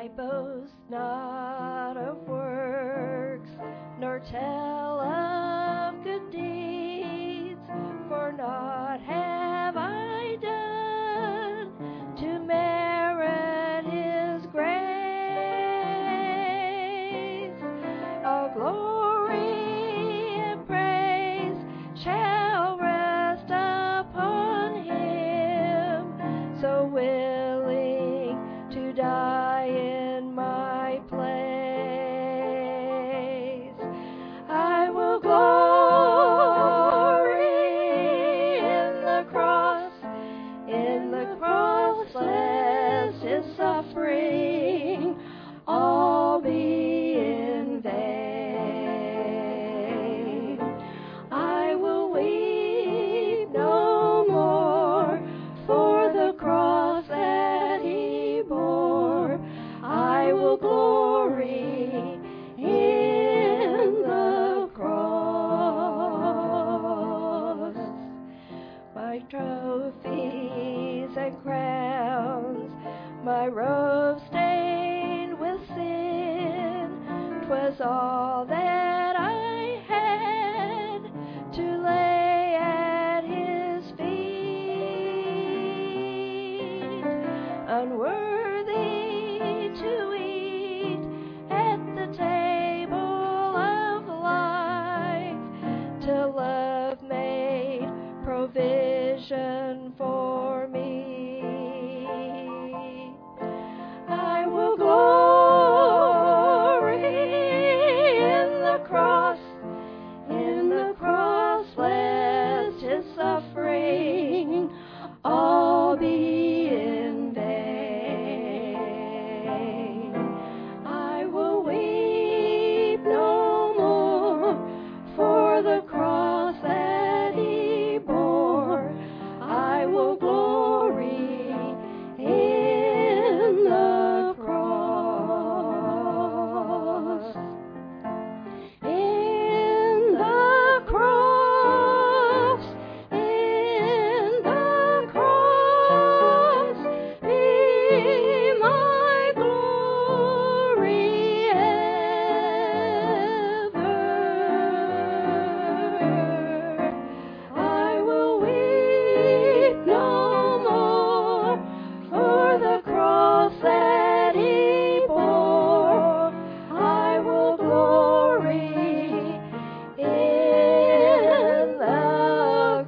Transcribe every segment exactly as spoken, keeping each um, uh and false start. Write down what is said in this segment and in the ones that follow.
I boast not of works, nor tell of good deeds, for naught have I done to merit His grace. All glory and praise shall rest upon Him, so willing to die in my place. I will glory in the cross, in the cross, lest His suffering all be in vain. I will weep no more for the cross that He bore. I will glory in the cross. My trophies and crowns, my robe stained with sin, 'twas all that I had to lay at His feet. Unworthy to eat at the table of life, till love made provision for me. I will glory in the cross, in the cross, lest His suffering all be in vain. I will weep no more for the cross that He bore. I will glory in the cross. In the cross, in the cross, be my glory ever. I will weep no more for the cross that He bore. I will glory in the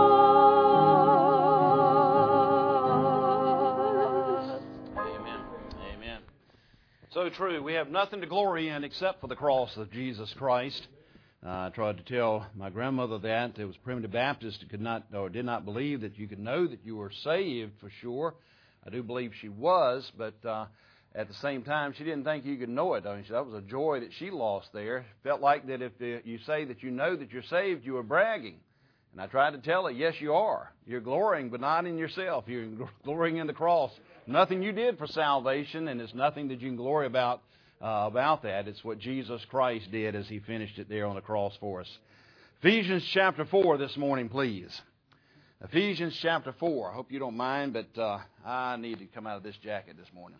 cross. Amen. Amen. So true. We have nothing to glory in except for the cross of Jesus Christ. Uh, I tried to tell my grandmother that. It was Primitive Baptist who could not or did not believe that you could know that you were saved for sure. I do believe she was, but uh, at the same time, she didn't think you could know it. I mean, that was a joy that she lost there. Felt like that if you say that you know that you're saved, you are bragging. And I tried to tell her, yes, you are. You're glorying, but not in yourself. You're glorying in the cross. Nothing you did for salvation, and it's nothing that you can glory about uh, about that. It's what Jesus Christ did as He finished it there on the cross for us. Ephesians chapter four this morning, please. Ephesians chapter four. I hope you don't mind, but uh, I need to come out of this jacket this morning.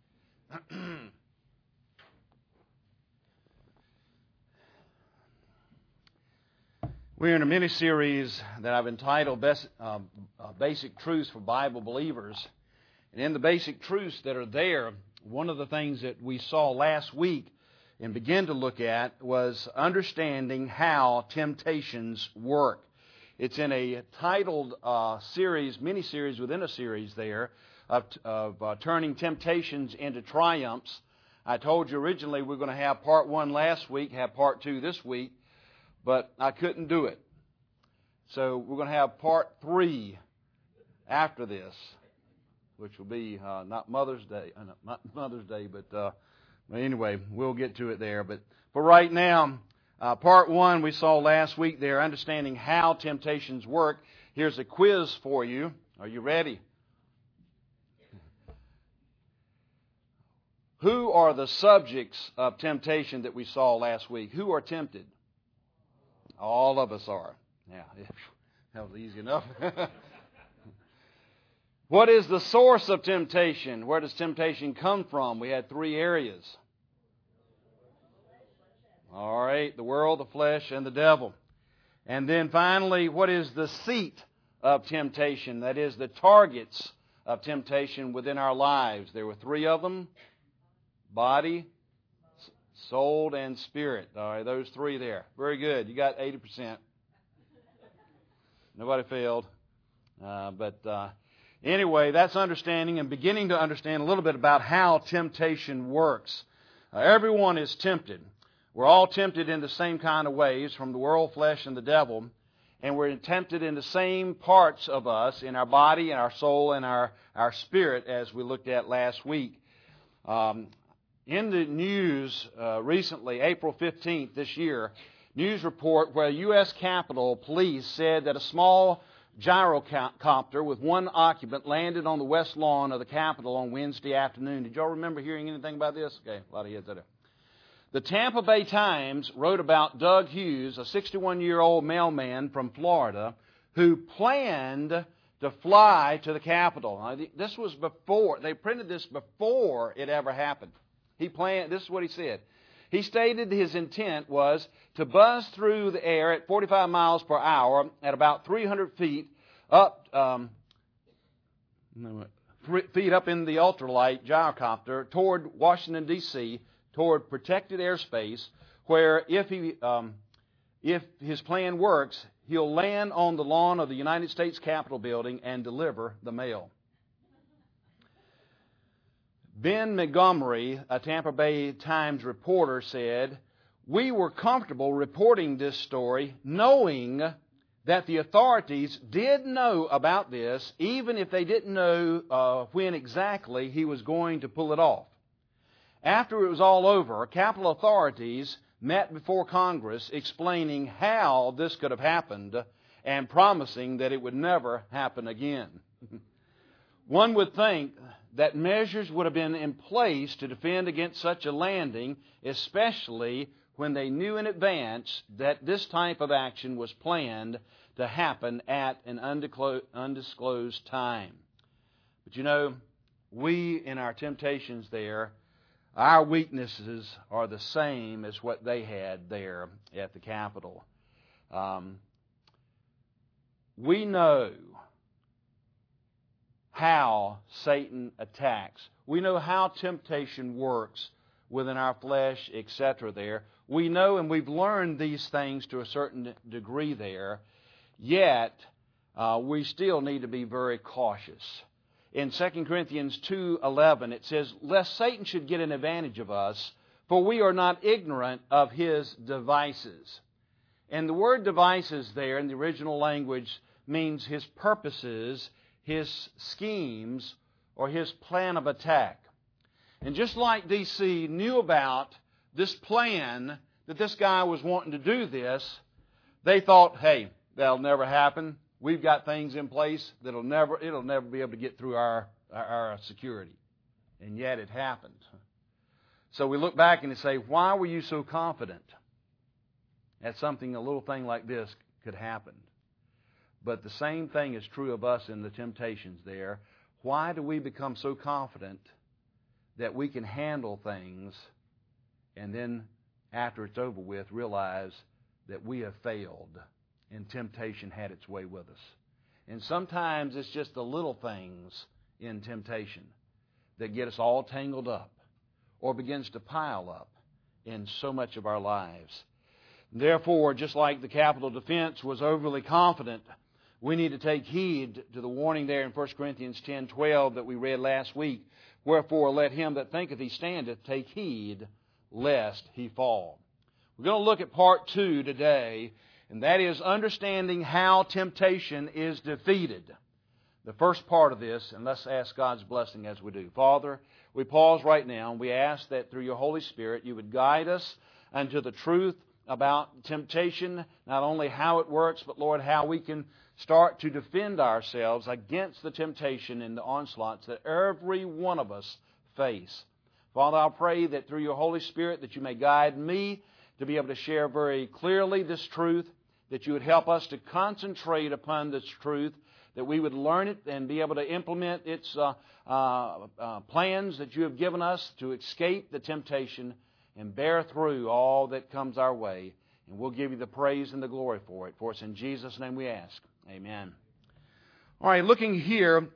We're in a mini-series that I've entitled Best, uh, uh, Basic Truths for Bible Believers. And in the basic truths that are there, one of the things that we saw last week and began to look at was understanding how temptations work. It's in a titled uh, series, mini-series within a series there, of, of uh, turning temptations into triumphs. I told you originally we we're going to have part one last week, have part two this week, but I couldn't do it. So we're going to have part three after this, which will be uh, not Mother's Day, uh, not Mother's Day, but uh, well, anyway, we'll get to it there. But for right now, uh, part one we saw last week there, understanding how temptations work. Here's a quiz for you. Are you ready? Who are the subjects of temptation that we saw last week? Who are tempted? All of us are. Yeah, that was easy enough. What is the source of temptation? Where does temptation come from? We had three areas. All right, the world, the flesh, and the devil. And then finally, what is the seat of temptation? That is, the targets of temptation within our lives. There were three of them: body, soul, and spirit. All right, those three there. Very good. You got eighty percent. Nobody failed. Uh, but uh, anyway, that's understanding and beginning to understand a little bit about how temptation works. Uh, everyone is tempted. We're all tempted in the same kind of ways from the world, flesh, and the devil. And we're tempted in the same parts of us, in our body, and our soul, and our, our spirit, as we looked at last week. Um, in the news uh, recently, April fifteenth this year, news report where U S Capitol Police said that a small gyrocopter with one occupant landed on the west lawn of the Capitol on Wednesday afternoon. Did y'all remember hearing anything about this? Okay, a lot of heads there. The Tampa Bay Times wrote about Doug Hughes, a sixty-one-year-old mailman from Florida, who planned to fly to the Capitol. Now, this was before, they printed this before it ever happened. He planned, this is what he said. He stated his intent was to buzz through the air at forty-five miles per hour at about three hundred feet up, um, feet up in the ultralight gyrocopter toward Washington, D C, toward protected airspace, where if he, um, if his plan works, he'll land on the lawn of the United States Capitol building and deliver the mail. Ben Montgomery, a Tampa Bay Times reporter, said, "We were comfortable reporting this story knowing that the authorities did know about this, even if they didn't know uh, when exactly he was going to pull it off. After it was all over, Capitol authorities met before Congress explaining how this could have happened and promising that it would never happen again." One would think that measures would have been in place to defend against such a landing, especially when they knew in advance that this type of action was planned to happen at an undisclosed time. But you know, we in our temptations there, our weaknesses are the same as what they had there at the Capitol. Um, we know how Satan attacks. We know how temptation works within our flesh, et cetera there. We know and we've learned these things to a certain degree there, yet uh, we still need to be very cautious. In Second Corinthians two eleven, it says, "Lest Satan should get an advantage of us, for we are not ignorant of his devices." And the word devices there in the original language means his purposes, his schemes, or his plan of attack. And just like D C knew about this plan that this guy was wanting to do this, they thought, hey, that'll never happen. We've got things in place that'll never, it'll never be able to get through our, our, our security. And yet it happened. So we look back and say, why were you so confident that something, a little thing like this could happen? But the same thing is true of us in the temptations there. Why do we become so confident that we can handle things and then after it's over with realize that we have failed and temptation had its way with us? And sometimes it's just the little things in temptation that get us all tangled up or begins to pile up in so much of our lives. Therefore, just like the Capitol Defense was overly confident, we need to take heed to the warning there in First Corinthians ten twelve that we read last week. "Wherefore let him that thinketh he standeth take heed lest he fall." We're going to look at part two today, and that is understanding how temptation is defeated. The first part of this, and let's ask God's blessing as we do. Father, we pause right now, and we ask that through your Holy Spirit you would guide us unto the truth about temptation, not only how it works, but, Lord, how we can start to defend ourselves against the temptation and the onslaughts that every one of us face. Father, I'll pray that through your Holy Spirit that you may guide me to be able to share very clearly this truth, that you would help us to concentrate upon this truth, that we would learn it and be able to implement its uh, uh, uh, plans that you have given us to escape the temptation and bear through all that comes our way. And we'll give you the praise and the glory for it. For it's in Jesus' name we ask. Amen. All right, looking here,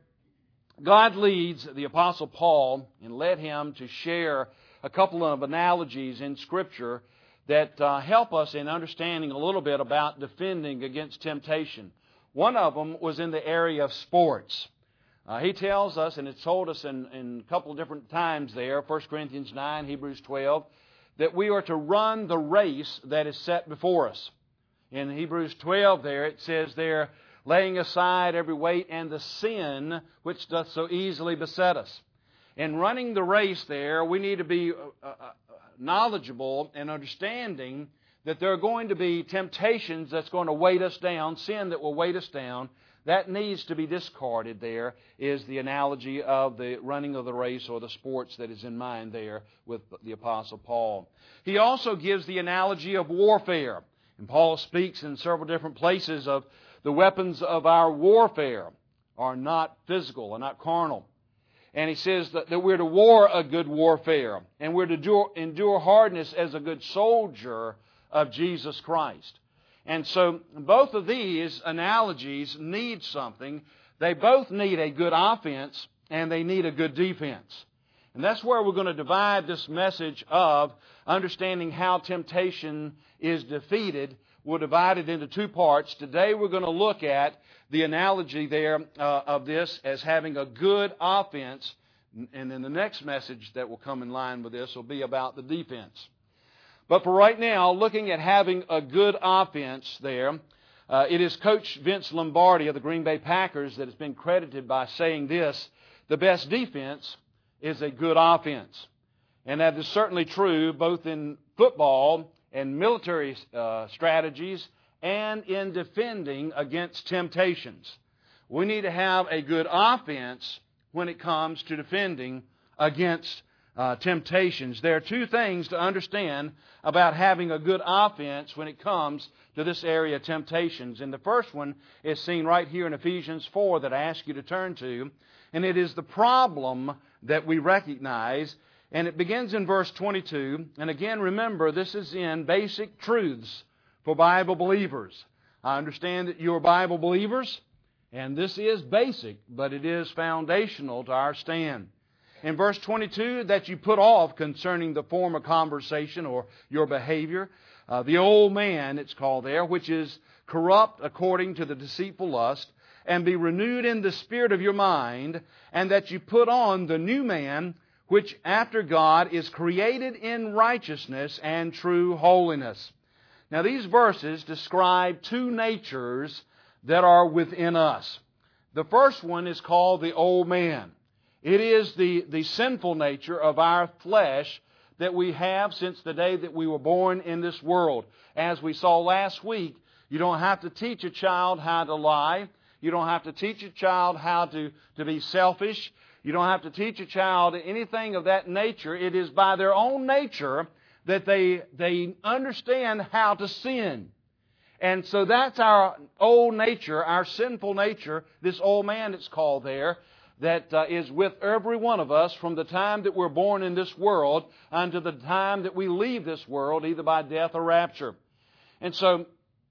God leads the Apostle Paul and led him to share a couple of analogies in Scripture that uh, help us in understanding a little bit about defending against temptation. One of them was in the area of sports. Uh, he tells us, and it's told us in, in a couple of different times there, First Corinthians nine, Hebrews twelve, that we are to run the race that is set before us. In Hebrews twelve there, it says there, laying aside every weight and the sin which doth so easily beset us. In running the race there, we need to be uh, uh, knowledgeable and understanding that there are going to be temptations that's going to weight us down, sin that will weight us down. That needs to be discarded there, is the analogy of the running of the race or the sports that is in mind there with the Apostle Paul. He also gives the analogy of warfare. And Paul speaks in several different places of the weapons of our warfare are not physical and not carnal. And he says that, that we're to war a good warfare, and we're to do, endure hardness as a good soldier of Jesus Christ. And so both of these analogies need something. They both need a good offense and they need a good defense. And that's where we're going to divide this message of understanding how temptation is defeated. We'll divide it into two parts. Today we're going to look at the analogy there uh, of this as having a good offense. And then the next message that will come in line with this will be about the defense. But for right now, looking at having a good offense there, uh, it is Coach Vince Lombardi of the Green Bay Packers that has been credited by saying this: the best defense is a good offense. And that is certainly true both in football and military uh, strategies and in defending against temptations. We need to have a good offense when it comes to defending against Uh, temptations. There are two things to understand about having a good offense when it comes to this area of temptations. And the first one is seen right here in Ephesians four that I ask you to turn to. And it is the problem that we recognize. And it begins in verse twenty-two. And again, remember, this is in basic truths for Bible believers. I understand that you are Bible believers. And this is basic, but it is foundational to our stand. In verse twenty-two, that you put off concerning the former conversation or your behavior, uh, the old man, it's called there, which is corrupt according to the deceitful lust, and be renewed in the spirit of your mind, and that you put on the new man, which after God is created in righteousness and true holiness. Now these verses describe two natures that are within us. The first one is called the old man. It is the, the sinful nature of our flesh that we have since the day that we were born in this world. As we saw last week, you don't have to teach a child how to lie. You don't have to teach a child how to, to be selfish. You don't have to teach a child anything of that nature. It is by their own nature that they, they understand how to sin. And so that's our old nature, our sinful nature, this old man it's called there, that uh, is with every one of us from the time that we're born in this world unto the time that we leave this world, either by death or rapture. And so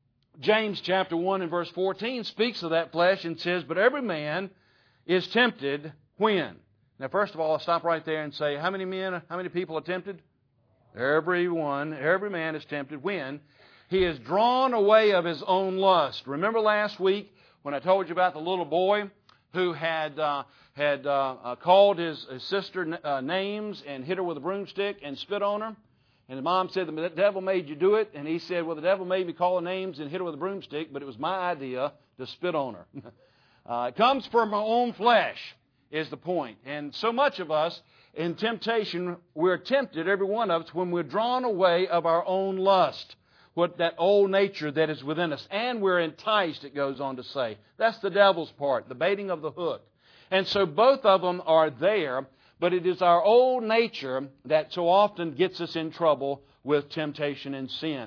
James chapter one and verse fourteen speaks of that flesh and says, but every man is tempted when? Now first of all, I'll stop right there and say, how many men, how many people are tempted? Everyone, every man is tempted when he is drawn away of his own lust. Remember last week when I told you about the little boy who had uh, had uh, uh, called his, his sister uh, names and hit her with a broomstick and spit on her? And the mom said, the devil made you do it. And he said, well, the devil made me call her names and hit her with a broomstick, but it was my idea to spit on her. uh, it comes from my own flesh, is the point. And so much of us, in temptation, we're tempted, every one of us, when we're drawn away of our own lust. What that old nature that is within us. And we're enticed, it goes on to say. That's the devil's part, the baiting of the hook. And so both of them are there, but it is our old nature that so often gets us in trouble with temptation and sin.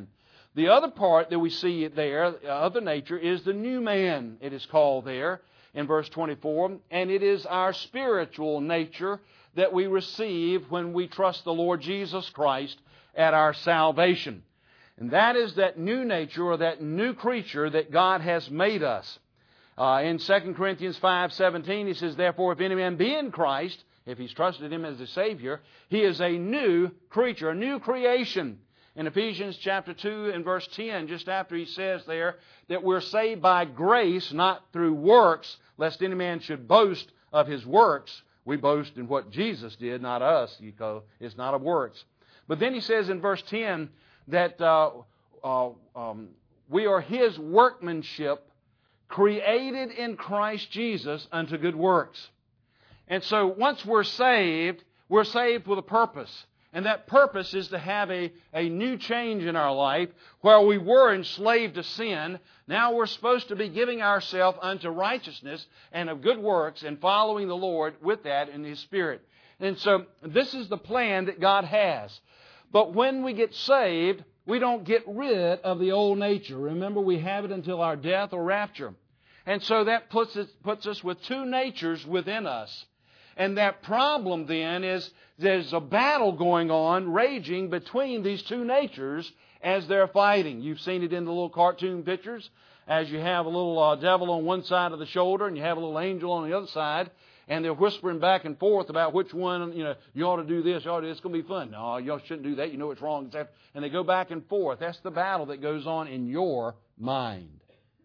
The other part that we see there, other nature, is the new man, it is called there in verse twenty-four. And it is our spiritual nature that we receive when we trust the Lord Jesus Christ at our salvation. And that is that new nature or that new creature that God has made us. Uh, in Second Corinthians five seventeen, he says, therefore, if any man be in Christ, if he's trusted Him as a Savior, he is a new creature, a new creation. In Ephesians chapter two and verse ten, just after he says there that we're saved by grace, not through works, lest any man should boast of his works. We boast in what Jesus did, not us. You know, it's not of works. But then he says in verse ten that uh, uh, um, we are His workmanship, created in Christ Jesus unto good works. And so once we're saved, we're saved with a purpose. And that purpose is to have a, a new change in our life. Where we were enslaved to sin, now we're supposed to be giving ourselves unto righteousness and of good works and following the Lord with that in His Spirit. And so this is the plan that God has. But when we get saved, we don't get rid of the old nature. Remember, we have it until our death or rapture. And so that puts us, puts us with two natures within us. And that problem then is there's a battle going on, raging between these two natures as they're fighting. You've seen it in the little cartoon pictures, as you have a little uh, devil on one side of the shoulder and you have a little angel on the other side, and they're whispering back and forth about which one, you know, you ought to do this, you ought to do this, it's going to be fun. No, you shouldn't do that, you know it's wrong. And they go back and forth. That's the battle that goes on in your mind.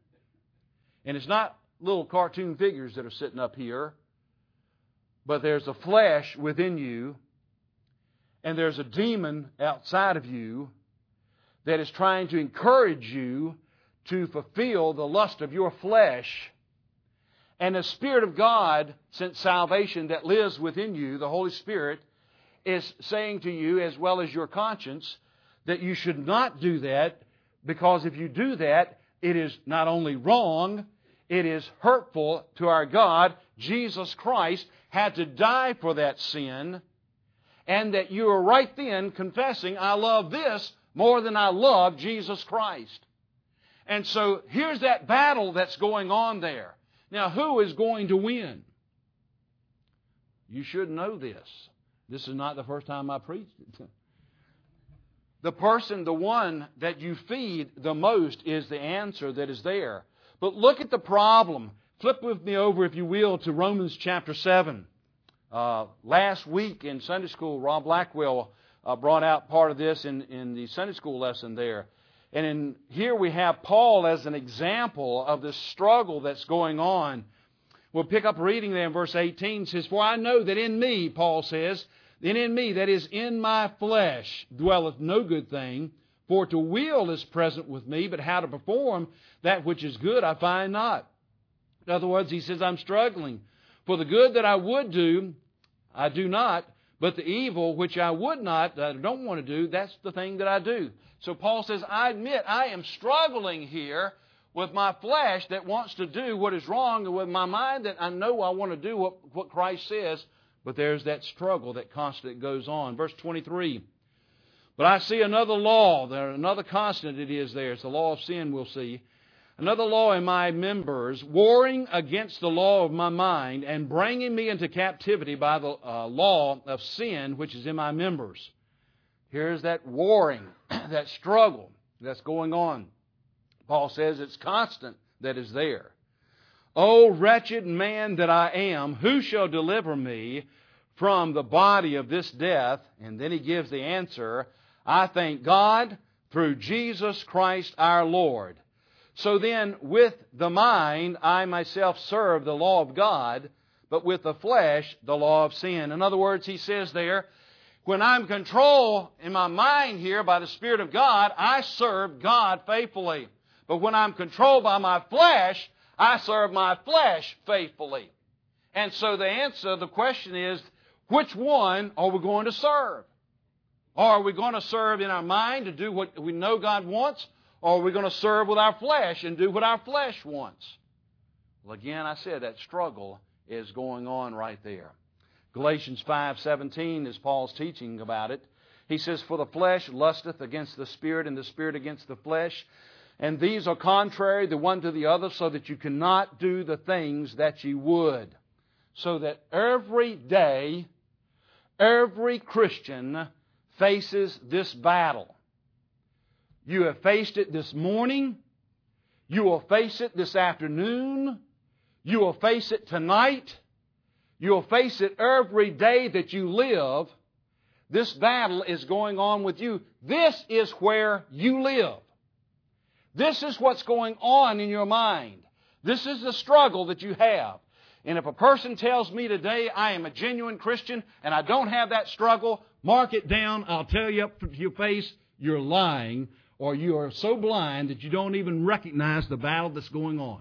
And it's not little cartoon figures that are sitting up here, but there's a flesh within you, and there's a demon outside of you that is trying to encourage you to fulfill the lust of your flesh. And the Spirit of God, since salvation that lives within you, the Holy Spirit, is saying to you, as well as your conscience, that you should not do that, because if you do that, it is not only wrong, it is hurtful to our God. Jesus Christ had to die for that sin, and that you are right then confessing, I love this more than I love Jesus Christ. And so here's that battle that's going on there. Now, who is going to win? You should know this. This is not the first time I preached it. The person, the one that you feed the most, is the answer that is there. But look at the problem. Flip with me over, if you will, to Romans chapter seven. Uh, last week in Sunday school, Rob Blackwell uh, brought out part of this in, in the Sunday school lesson there. And in, here we have Paul as an example of this struggle that's going on. We'll pick up reading there in verse eighteen. It says, for I know that in me, Paul says, that in me, that is in my flesh, dwelleth no good thing. For to will is present with me, but how to perform that which is good I find not. In other words, he says, I'm struggling. For the good that I would do, I do not. But the evil which I would not, that I don't want to do, that's the thing that I do. So Paul says, I admit I am struggling here with my flesh that wants to do what is wrong, and with my mind that I know I want to do what, what Christ says. But there's that struggle that constantly goes on. Verse twenty-three. But I see another law, there another constant it is there. It's the law of sin, we'll see. Another law in my members, warring against the law of my mind, and bringing me into captivity by the uh, law of sin which is in my members. Here's that warring, that struggle that's going on. Paul says it's constant that is there. O wretched man that I am, who shall deliver me from the body of this death? And then he gives the answer, I thank God through Jesus Christ our Lord. So then, with the mind, I myself serve the law of God, but with the flesh, the law of sin. In other words, he says there, when I'm controlled in my mind here by the Spirit of God, I serve God faithfully. But when I'm controlled by my flesh, I serve my flesh faithfully. And so the answer, the question is, which one are we going to serve? Or are we going to serve in our mind to do what we know God wants? Or are we going to serve with our flesh and do what our flesh wants? Well, again, I said that struggle is going on right there. Galatians five seventeen is Paul's teaching about it. He says, for the flesh lusteth against the Spirit, and the Spirit against the flesh. And these are contrary the one to the other, so that you cannot do the things that ye would. So that every day, every Christian faces this battle. You have faced it this morning. You will face it this afternoon. You will face it tonight. You will face it every day that you live. This battle is going on with you. This is where you live. This is what's going on in your mind. This is the struggle that you have. And if a person tells me today I am a genuine Christian and I don't have that struggle, mark it down. I'll tell you up to your face, you're lying, or you are so blind that you don't even recognize the battle that's going on.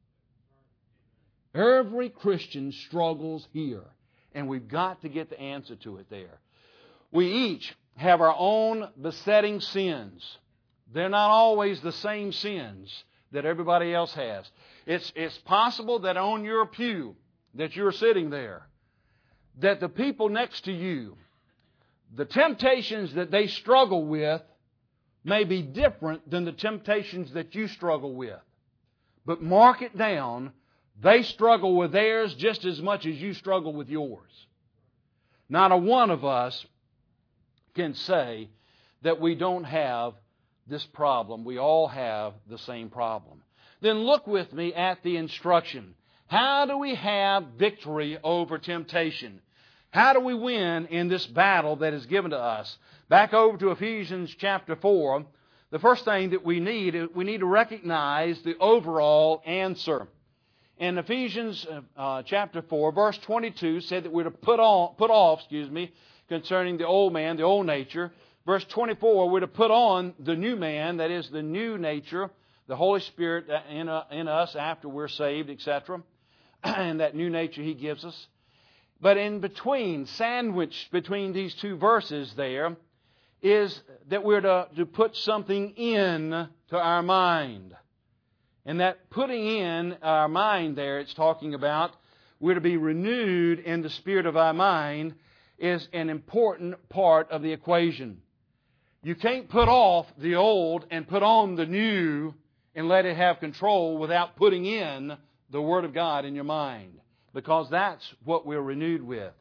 Every Christian struggles here, and we've got to get the answer to it there. We each have our own besetting sins. They're not always the same sins that everybody else has. It's, it's possible that on your pew, that you're sitting there, that the people next to you, the temptations that they struggle with may be different than the temptations that you struggle with. But mark it down, they struggle with theirs just as much as you struggle with yours. Not a one of us can say that we don't have this problem. We all have the same problem. Then look with me at the instruction. How do we have victory over temptation? How do we win in this battle that is given to us? Back over to Ephesians chapter four, the first thing that we need, we need to recognize the overall answer. In Ephesians uh, chapter four, verse twenty-two said that we're to put on, put off, excuse me, concerning the old man, the old nature. Verse twenty-four, we're to put on the new man, that is the new nature, the Holy Spirit in, uh, in us after we're saved, et cetera. And that new nature He gives us. But in between, sandwiched between these two verses there, is that we're to, to put something in to our mind. And that putting in our mind there, it's talking about, we're to be renewed in the spirit of our mind, is an important part of the equation. You can't put off the old and put on the new and let it have control without putting in the Word of God in your mind, because that's what we're renewed with.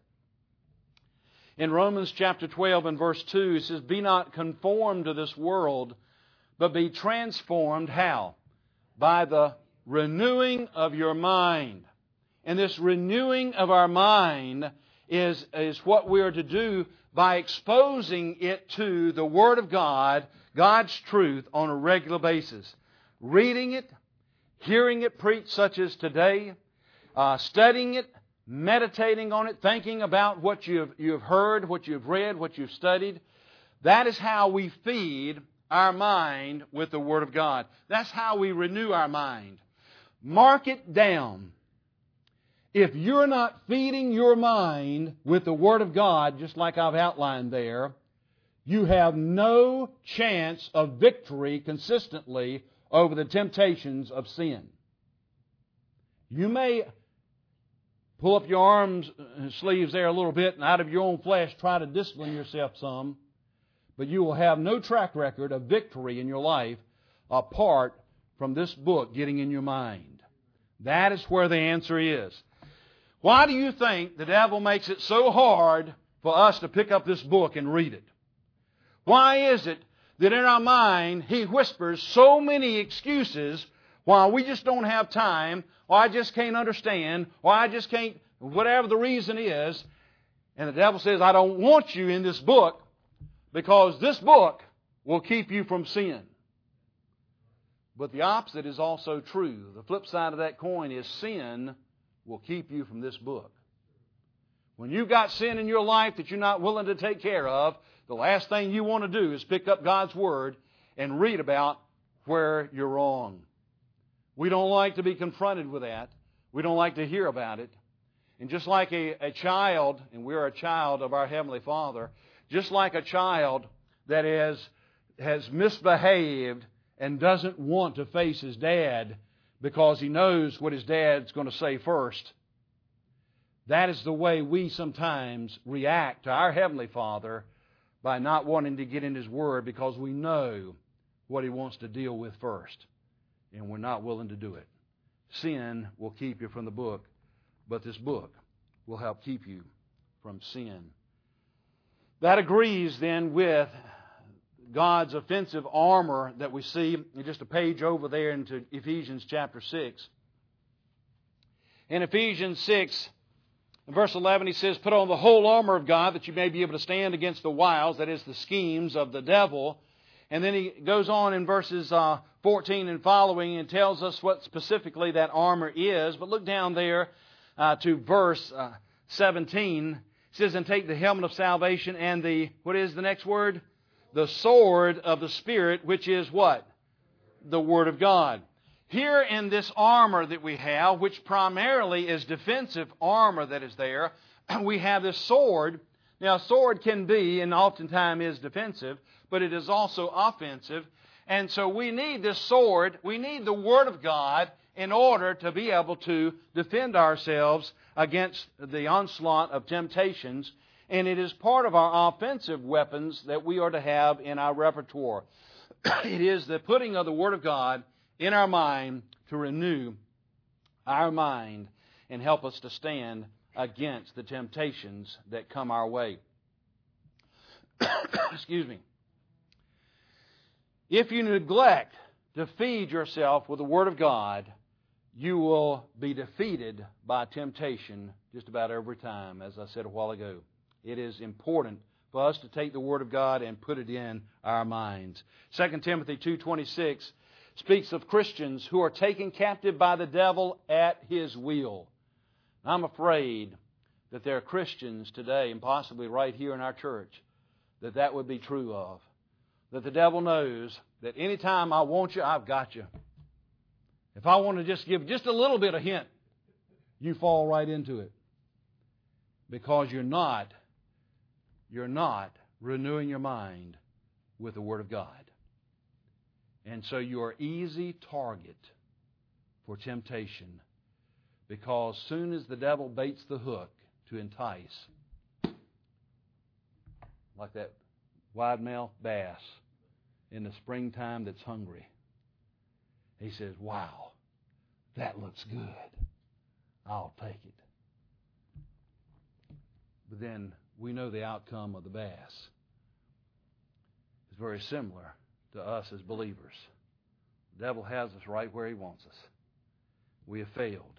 In Romans chapter twelve and verse two, it says, be not conformed to this world, but be transformed, how? By the renewing of your mind. And this renewing of our mind is, is what we are to do by exposing it to the Word of God, God's truth, on a regular basis. Reading it, hearing it preached such as today, uh, studying it, meditating on it, thinking about what you have, you have heard, what you have read, what you've studied. That is how we feed our mind with the Word of God. That's how we renew our mind. Mark it down. If you're not feeding your mind with the Word of God, just like I've outlined there, you have no chance of victory consistently over the temptations of sin. You may pull up your arms and sleeves there a little bit and out of your own flesh try to discipline yourself some, but you will have no track record of victory in your life apart from this book getting in your mind. That is where the answer is. Why do you think the devil makes it so hard for us to pick up this book and read it? Why is it that in our mind he whispers so many excuses why we just don't have time, or I just can't understand, or I just can't, whatever the reason is, and the devil says, I don't want you in this book because this book will keep you from sin. But the opposite is also true. The flip side of that coin is sin will keep you from this book. When you've got sin in your life that you're not willing to take care of, the last thing you want to do is pick up God's Word and read about where you're wrong. We don't like to be confronted with that. We don't like to hear about it. And just like a, a child, and we're a child of our Heavenly Father, just like a child that is, has misbehaved and doesn't want to face his dad because he knows what his dad's going to say first, that is the way we sometimes react to our Heavenly Father by not wanting to get in His Word because we know what He wants to deal with first, and we're not willing to do it. Sin will keep you from the book, but this book will help keep you from sin. That agrees then with God's offensive armor that we see just a page over there into Ephesians chapter six. In Ephesians six, in verse eleven, he says, "Put on the whole armor of God that you may be able to stand against the wiles," that is, the schemes of the devil. And then he goes on in verses uh, fourteen and following and tells us what specifically that armor is. But look down there uh, to verse uh, seventeen. It says, "And take the helmet of salvation and the," what is the next word? "The sword of the Spirit," which is what? The Word of God. Here in this armor that we have, which primarily is defensive armor that is there, we have this sword. Now, a sword can be, and oftentimes is defensive, but it is also offensive. And so we need this sword, we need the Word of God in order to be able to defend ourselves against the onslaught of temptations. And it is part of our offensive weapons that we are to have in our repertoire. It is the putting of the Word of God in our mind to renew our mind and help us to stand against the temptations that come our way. Excuse me. If you neglect to feed yourself with the Word of God, you will be defeated by temptation just about every time, as I said a while ago. It is important for us to take the Word of God and put it in our minds. Second Timothy two twenty-six speaks of Christians who are taken captive by the devil at his will. I'm afraid that there are Christians today, and possibly right here in our church, that that would be true of. That the devil knows that anytime I want you, I've got you. If I want to just give just a little bit of hint, you fall right into it. Because you're not, you're not renewing your mind with the Word of God. And so you're an easy target for temptation, because soon as the devil baits the hook to entice, like that wide-mouthed bass in the springtime that's hungry, he says, "Wow, that looks good. I'll take it." But then we know the outcome of the bass is very similar to us as believers. The devil has us right where he wants us. We have failed.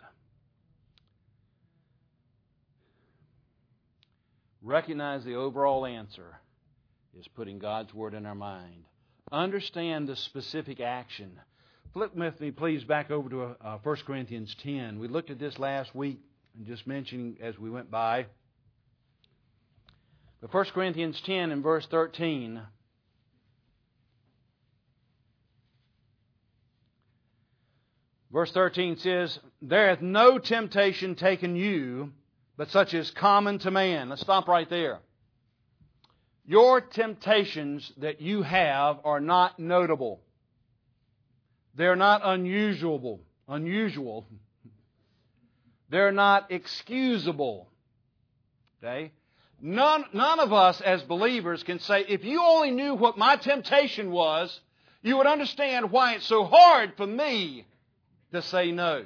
Recognize the overall answer is putting God's Word in our mind. Understand the specific action. Flip with me, please, back over to uh, First Corinthians ten. We looked at this last week and just mentioning as we went by. But First Corinthians ten and verse thirteen. Verse thirteen says, "There hath no temptation taken you, but such is common to man." Let's stop right there. Your temptations that you have are not notable. They're not unusual. Unusual. They're not excusable. Okay? None, none of us as believers can say, if you only knew what my temptation was, you would understand why it's so hard for me to say no.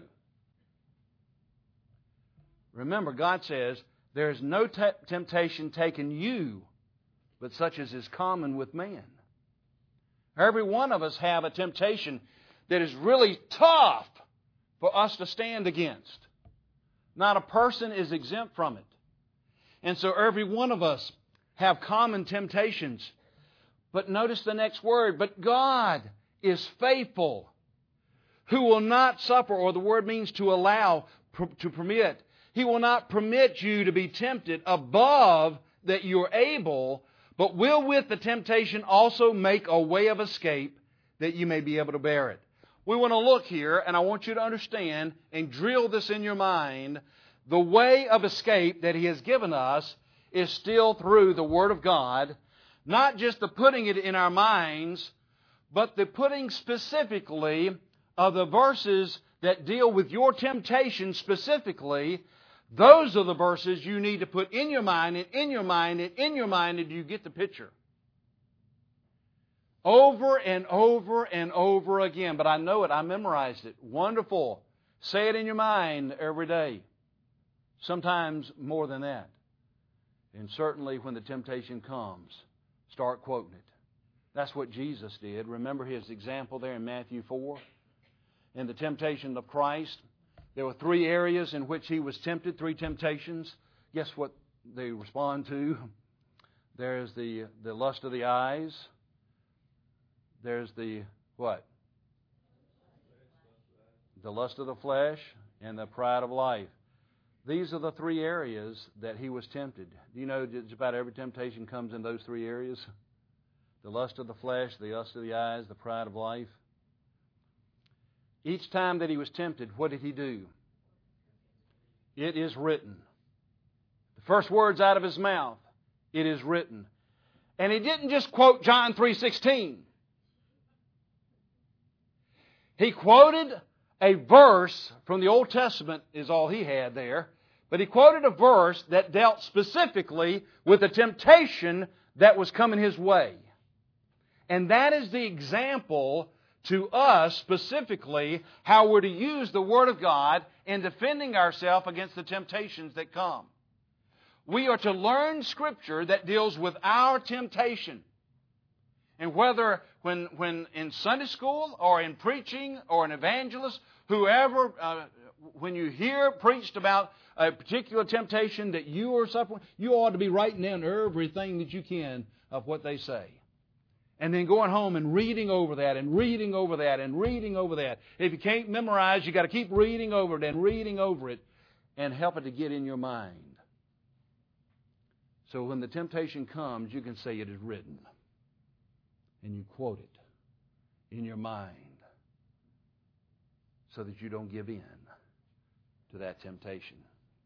Remember, God says, there is no te- temptation taken you, but such as is common with man. Every one of us have a temptation that is really tough for us to stand against. Not a person is exempt from it. And so every one of us have common temptations. But notice the next word, "But God is faithful, who will not suffer," or the word means to allow, to permit. He will not permit you to be tempted above that you're able, but will with the temptation also make a way of escape that you may be able to bear it. We want to look here, and I want you to understand and drill this in your mind. The way of escape that He has given us is still through the Word of God, not just the putting it in our minds, but the putting specifically of the verses that deal with your temptation specifically. Those are the verses you need to put in your mind and in your mind and in your mind, and you get the picture. over and over and over again. But I know it. I memorized it. Wonderful. Say it in your mind every day. Sometimes more than that. And certainly when the temptation comes, start quoting it. That's what Jesus did. Remember His example there in Matthew four? In the temptation of Christ, there were three areas in which He was tempted, three temptations. Guess what they respond to? There's the, the lust of the eyes. There's the, what? The lust of the flesh and the pride of life. These are the three areas that He was tempted. Do you know just about every temptation comes in those three areas? The lust of the flesh, the lust of the eyes, the pride of life. Each time that He was tempted, what did He do? It is written. The first words out of His mouth, it is written. And He didn't just quote John three sixteen. He quoted a verse from the Old Testament is all He had there. But He quoted a verse that dealt specifically with the temptation that was coming His way. And that is the example to us specifically how we're to use the Word of God in defending ourselves against the temptations that come. We are to learn Scripture that deals with our temptation. And whether when, when in Sunday school or in preaching or an evangelist, whoever, uh, when you hear preached about a particular temptation that you are suffering, you ought to be writing down everything that you can of what they say. And then going home and reading over that and reading over that and reading over that. If you can't memorize, you've got to keep reading over it and reading over it and help it to get in your mind. So when the temptation comes, you can say it is written. And you quote it in your mind so that you don't give in to that temptation.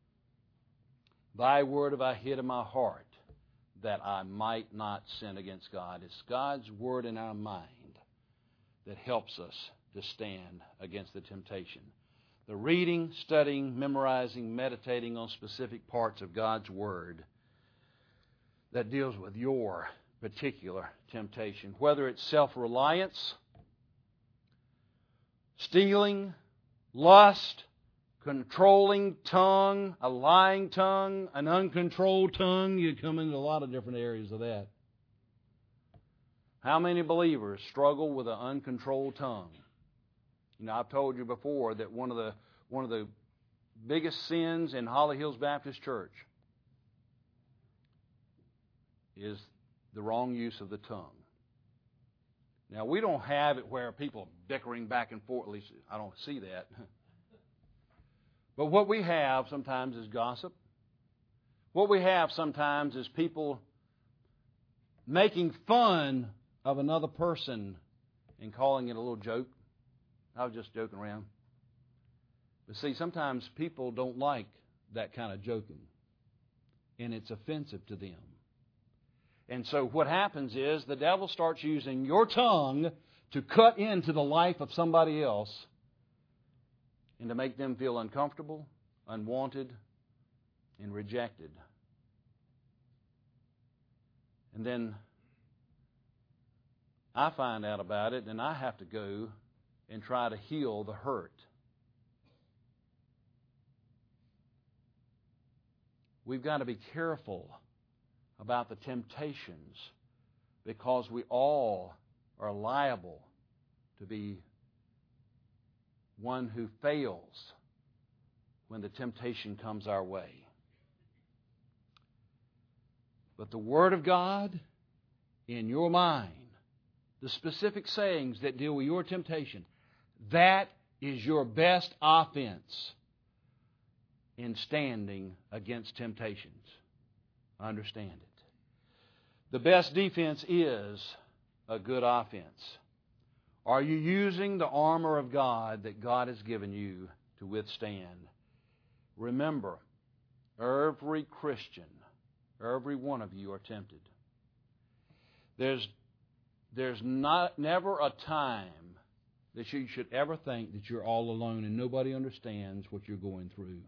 Thy word have I hid in my heart, that I might not sin against God. It's God's Word in our mind that helps us to stand against the temptation. The reading, studying, memorizing, meditating on specific parts of God's Word that deals with your particular temptation. Whether it's self-reliance, stealing, lust, controlling tongue, a lying tongue, an uncontrolled tongue. You come into a lot of different areas of that. How many believers struggle with an uncontrolled tongue? You know, I've told you before that one of the one of the biggest sins in Holly Hills Baptist Church is the wrong use of the tongue. Now, we don't have it where people are bickering back and forth. At least I don't see that. But what we have sometimes is gossip. What we have sometimes is people making fun of another person and calling it a little joke. I was just joking around. But see, sometimes people don't like that kind of joking. And it's offensive to them. And so what happens is the devil starts using your tongue to cut into the life of somebody else and to make them feel uncomfortable, unwanted, and rejected. And then I find out about it, and I have to go and try to heal the hurt. We've got to be careful about the temptations because we all are liable to be one who fails when the temptation comes our way. But the Word of God in your mind, the specific sayings that deal with your temptation, that is your best offense in standing against temptations. Understand it. The best defense is a good offense. Are you using the armor of God that God has given you to withstand? Remember, every Christian, every one of you are tempted. There's, there's not never a time that you should ever think that you're all alone and nobody understands what you're going through.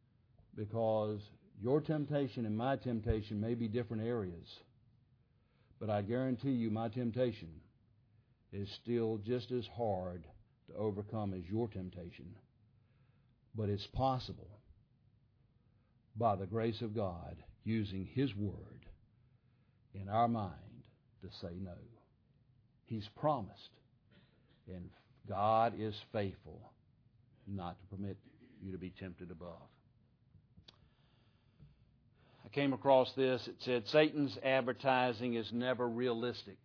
Because your temptation and my temptation may be different areas. But I guarantee you my temptation is still just as hard to overcome as your temptation. But it's possible by the grace of God using His Word in our mind to say no. He's promised, and God is faithful not to permit you to be tempted above. I came across this. It said, Satan's advertising is never realistic.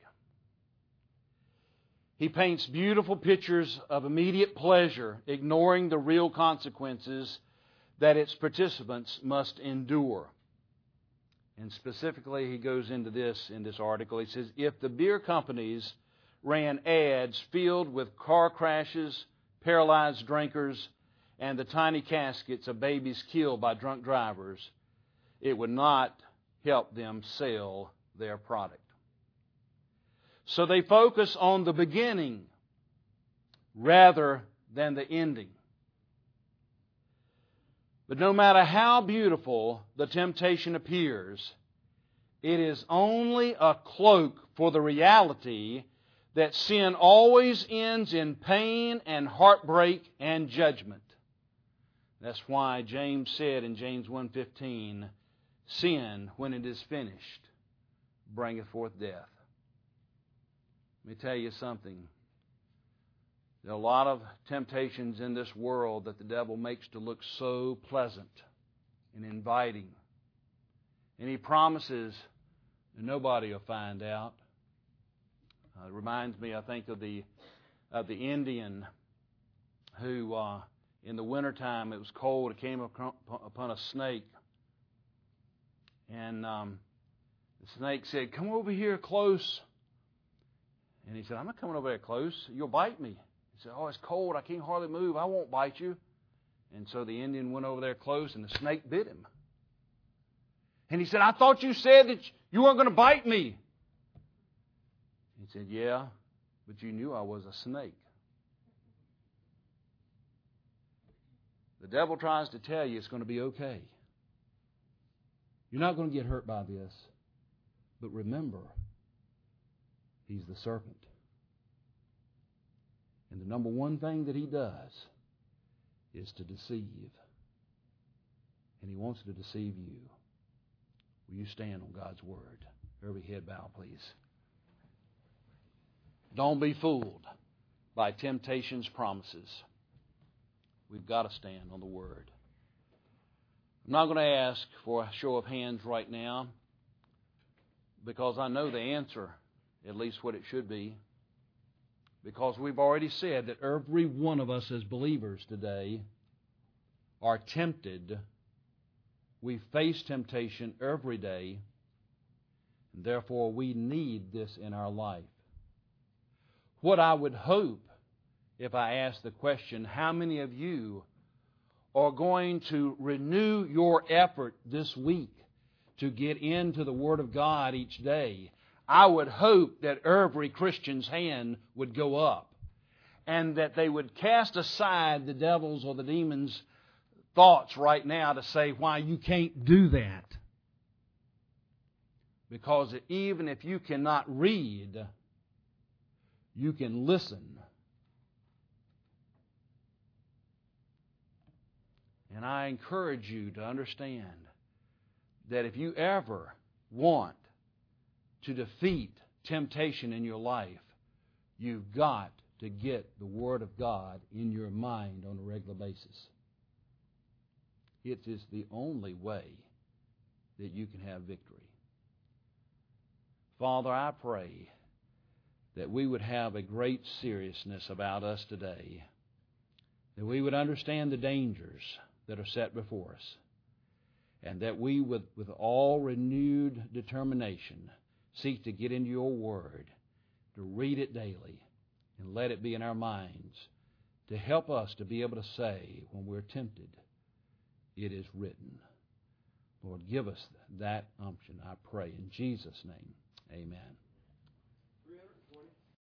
He paints beautiful pictures of immediate pleasure, ignoring the real consequences that its participants must endure. And specifically, he goes into this in this article. He says, if the beer companies ran ads filled with car crashes, paralyzed drinkers, and the tiny caskets of babies killed by drunk drivers, it would not help them sell their product. So they focus on the beginning rather than the ending. But no matter how beautiful the temptation appears, it is only a cloak for the reality that sin always ends in pain and heartbreak and judgment. That's why James said in James one fifteen, sin, when it is finished, bringeth forth death. Let me tell you something. There are a lot of temptations in this world that the devil makes to look so pleasant and inviting. And he promises that nobody will find out. Uh, it reminds me, I think, of the of the Indian who, uh, in the wintertime, it was cold, it came upon a snake. And um, the snake said, come over here close. And he said, I'm not coming over there close. You'll bite me. He said, oh, it's cold. I can't hardly move. I won't bite you. And so the Indian went over there close, and the snake bit him. And he said, I thought you said that you weren't going to bite me. He said, yeah, but you knew I was a snake. The devil tries to tell you it's going to be okay. You're not going to get hurt by this. But remember, he's the serpent. And the number one thing that he does is to deceive. And he wants to deceive you. Will you stand on God's Word? Every head bow, please. Don't be fooled by temptation's promises. We've got to stand on the Word. I'm not going to ask for a show of hands right now because I know the answer, at least what it should be. Because we've already said that every one of us as believers today are tempted. We face temptation every day, and therefore we need this in our life. What I would hope if I ask the question, how many of you are going to renew your effort this week to get into the Word of God each day? I would hope that every Christian's hand would go up and that they would cast aside the devil's or the demon's thoughts right now to say why you can't do that. Because even if you cannot read, you can listen. And I encourage you to understand that if you ever want to defeat temptation in your life, you've got to get the Word of God in your mind on a regular basis. It is the only way that you can have victory. Father, I pray that we would have a great seriousness about us today, that we would understand the dangers that are set before us, and that we would, with all renewed determination, seek to get into your Word, to read it daily, and let it be in our minds, to help us to be able to say when we're tempted, it is written. Lord, give us that unction, I pray. In Jesus' name, amen.